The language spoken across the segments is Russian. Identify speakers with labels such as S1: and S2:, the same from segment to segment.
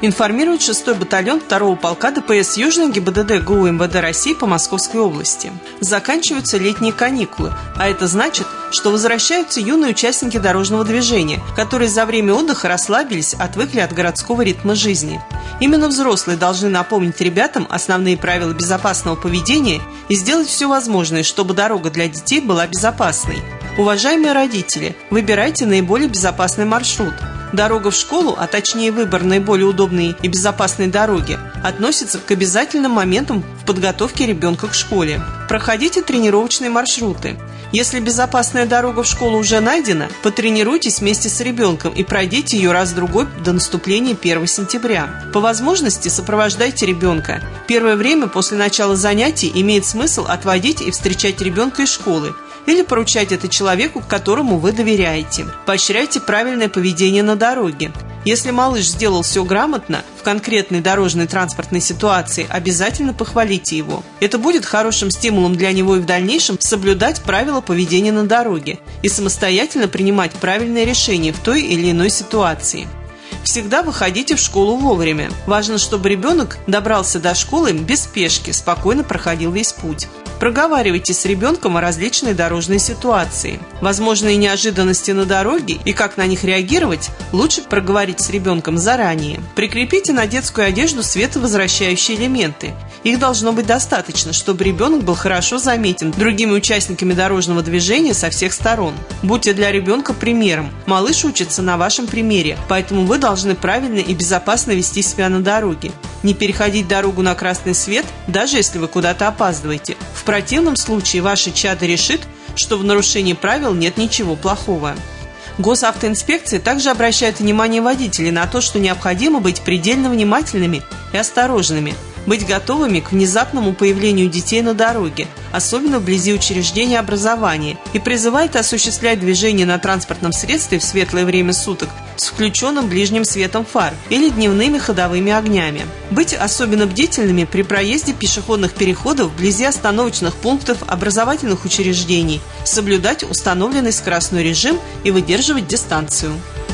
S1: Информирует 6-й батальон 2-го полка ДПС Южный ГИБДД ГУ МВД России по Московской области. Заканчиваются летние каникулы, а это значит, что возвращаются юные участники дорожного движения, которые за время отдыха расслабились, отвыкли от городского ритма жизни. Именно взрослые должны напомнить ребятам основные правила безопасного поведения и сделать все возможное, чтобы дорога для детей была безопасной. Уважаемые родители, выбирайте наиболее безопасный маршрут. Дорога в школу, а точнее выбор наиболее удобной и безопасной дороги, относится к обязательным моментам в подготовке ребенка к школе. Проходите тренировочные маршруты. Если безопасная дорога в школу уже найдена, потренируйтесь вместе с ребенком и пройдите ее раз-другой до наступления 1 сентября. По возможности сопровождайте ребенка. Первое время после начала занятий имеет смысл отводить и встречать ребенка из школы, или поручать это человеку, которому вы доверяете. Поощряйте правильное поведение на дороге. Если малыш сделал все грамотно, в конкретной дорожной транспортной ситуации обязательно похвалите его. Это будет хорошим стимулом для него и в дальнейшем соблюдать правила поведения на дороге и самостоятельно принимать правильные решения в той или иной ситуации. Всегда выходите в школу вовремя. Важно, чтобы ребенок добрался до школы без спешки, спокойно проходил весь путь. Проговаривайте с ребенком о различной дорожной ситуации. Возможные неожиданности на дороге и как на них реагировать лучше проговорить с ребенком заранее. Прикрепите на детскую одежду световозвращающие элементы. Их должно быть достаточно, чтобы ребенок был хорошо заметен другими участниками дорожного движения со всех сторон. Будьте для ребенка примером. Малыш учится на вашем примере, поэтому вы должны правильно и безопасно вести себя на дороге. Не переходить дорогу на красный свет, даже если вы куда-то опаздываете. В противном случае ваше чадо решит, что в нарушении правил нет ничего плохого. Госавтоинспекция также обращает внимание водителей на то, что необходимо быть предельно внимательными и осторожными, быть готовыми к внезапному появлению детей на дороге, особенно вблизи учреждения образования, и призывает осуществлять движение на транспортном средстве в светлое время суток с включенным ближним светом фар или дневными ходовыми огнями. Быть особенно бдительными при проезде пешеходных переходов вблизи остановочных пунктов образовательных учреждений, соблюдать установленный скоростной режим и выдерживать дистанцию.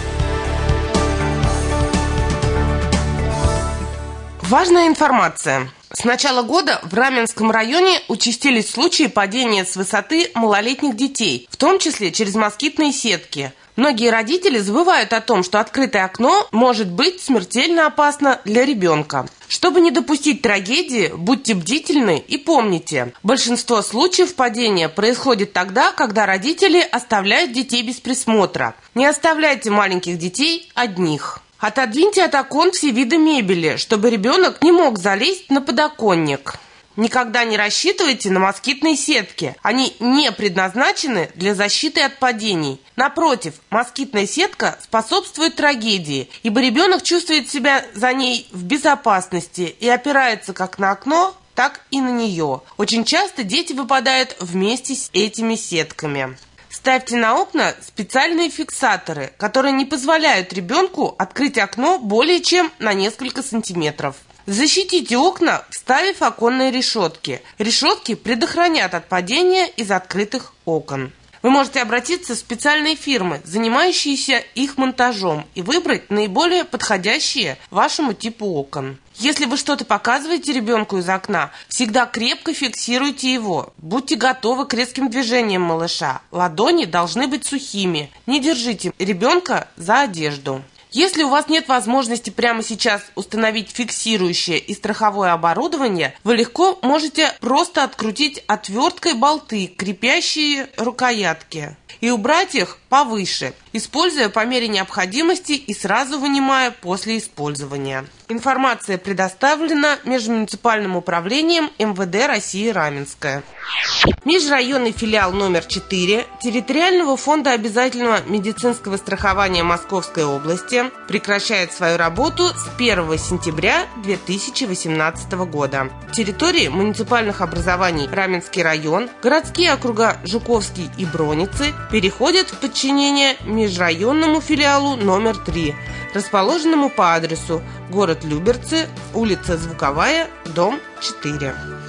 S2: Важная информация. С начала года в Раменском районе участились случаи падения с высоты малолетних детей, в том числе через москитные сетки. Многие родители забывают о том, что открытое окно может быть смертельно опасно для ребенка. Чтобы не допустить трагедии, будьте бдительны и помните, большинство случаев падения происходит тогда, когда родители оставляют детей без присмотра. Не оставляйте маленьких детей одних. Отодвиньте от окон все виды мебели, чтобы ребенок не мог залезть на подоконник. Никогда не рассчитывайте на москитные сетки. Они не предназначены для защиты от падений. Напротив, москитная сетка способствует трагедии, ибо ребенок чувствует себя за ней в безопасности и опирается как на окно, так и на нее. Очень часто дети выпадают вместе с этими сетками. Ставьте на окна специальные фиксаторы, которые не позволяют ребенку открыть окно более чем на несколько сантиметров. Защитите окна, вставив оконные решетки. Решетки предохранят от падения из открытых окон. Вы можете обратиться в специальные фирмы, занимающиеся их монтажом, и выбрать наиболее подходящие вашему типу окон. Если вы что-то показываете ребенку из окна, всегда крепко фиксируйте его. Будьте готовы к резким движениям малыша. Ладони должны быть сухими. Не держите ребенка за одежду. Если у вас нет возможности прямо сейчас установить фиксирующее и страховое оборудование, вы легко можете просто открутить отверткой болты, крепящие рукоятки, и убрать их повыше, используя по мере необходимости и сразу вынимая после использования. Информация предоставлена Межмуниципальным управлением МВД России Раменское. Межрайонный филиал номер 4 Территориального фонда обязательного медицинского страхования Московской области прекращает свою работу с 1 сентября 2018 года. Территории муниципальных образований Раменский район, городские округа Жуковский и Броницы переходят в подчинение межрайонному филиалу номер 3, расположенному по адресу город Люберцы, улица Звуковая, дом 4.